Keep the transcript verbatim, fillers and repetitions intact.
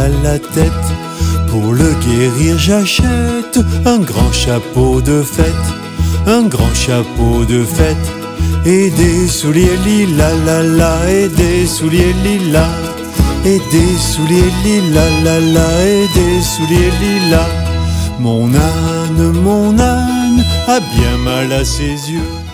à la tête. Pour le guérir j'achète un grand chapeau de fête, un grand chapeau de fête, et des souliers lilas, la la, et des souliers lilas, et des souliers lilas, la la, et des souliers lilas. Mon âne, mon âne a bien mal à ses yeux.